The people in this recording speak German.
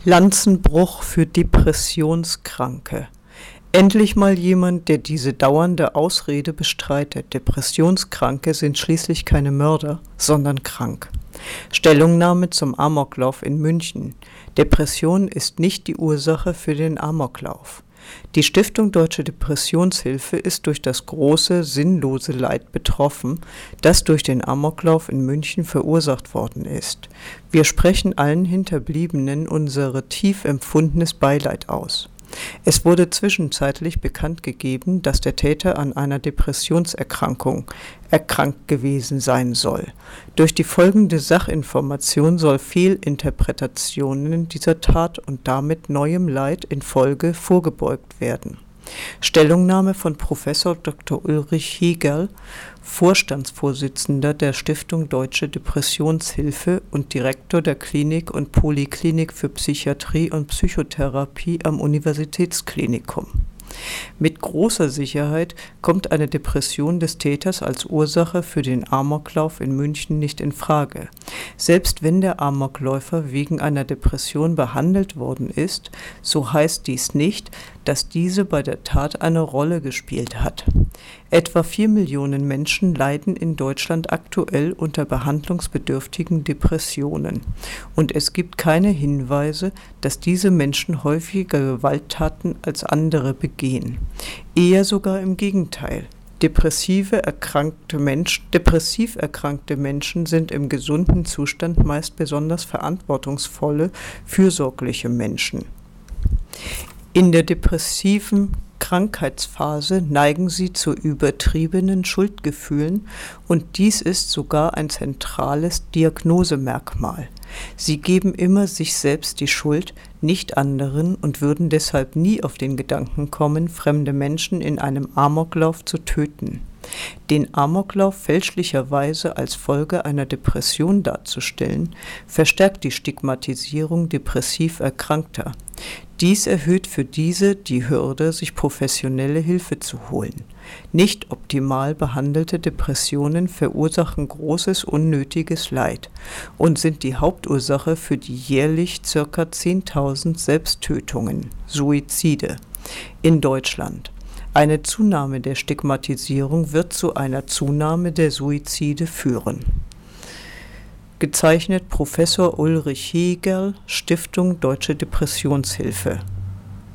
Lanzenbruch für Depressionskranke. Endlich mal jemand, der diese dauernde Ausrede bestreitet. Depressionskranke sind schließlich keine Mörder, sondern krank. Stellungnahme zum Amoklauf in München. Depression ist nicht die Ursache für den Amoklauf. Die Stiftung Deutsche Depressionshilfe ist durch das große, sinnlose Leid betroffen, das durch den Amoklauf in München verursacht worden ist. Wir sprechen allen Hinterbliebenen unser tief empfundenes Beileid aus. Es wurde zwischenzeitlich bekannt gegeben, dass der Täter an einer Depressionserkrankung erkrankt gewesen sein soll. Durch die folgende Sachinformation soll Fehlinterpretationen dieser Tat und damit neuem Leid in Folge vorgebeugt werden. Stellungnahme von Professor Dr. Ulrich Hegerl, Vorstandsvorsitzender der Stiftung Deutsche Depressionshilfe und Direktor der Klinik und Poliklinik für Psychiatrie und Psychotherapie am Universitätsklinikum. Mit großer Sicherheit kommt eine Depression des Täters als Ursache für den Amoklauf in München nicht in Frage. Selbst wenn der Amokläufer wegen einer Depression behandelt worden ist, so heißt dies nicht, dass diese bei der Tat eine Rolle gespielt hat. Etwa 4 Millionen Menschen leiden in Deutschland aktuell unter behandlungsbedürftigen Depressionen. Und es gibt keine Hinweise, dass diese Menschen häufiger Gewalttaten als andere begehen. Eher sogar im Gegenteil. Depressiv erkrankte Menschen sind im gesunden Zustand meist besonders verantwortungsvolle, fürsorgliche Menschen. In der depressiven Krankheitsphase neigen sie zu übertriebenen Schuldgefühlen und dies ist sogar ein zentrales Diagnosemerkmal. Sie geben immer sich selbst die Schuld, nicht anderen und würden deshalb nie auf den Gedanken kommen, fremde Menschen in einem Amoklauf zu töten. Den Amoklauf fälschlicherweise als Folge einer Depression darzustellen, verstärkt die Stigmatisierung depressiv Erkrankter. Dies erhöht für diese die Hürde, sich professionelle Hilfe zu holen. Nicht optimal behandelte Depressionen verursachen großes unnötiges Leid und sind die Hauptursache für die jährlich ca. 10.000 Selbsttötungen, Suizide, in Deutschland. Eine Zunahme der Stigmatisierung wird zu einer Zunahme der Suizide führen. Gezeichnet Professor Ulrich Hegerl, Stiftung Deutsche Depressionshilfe.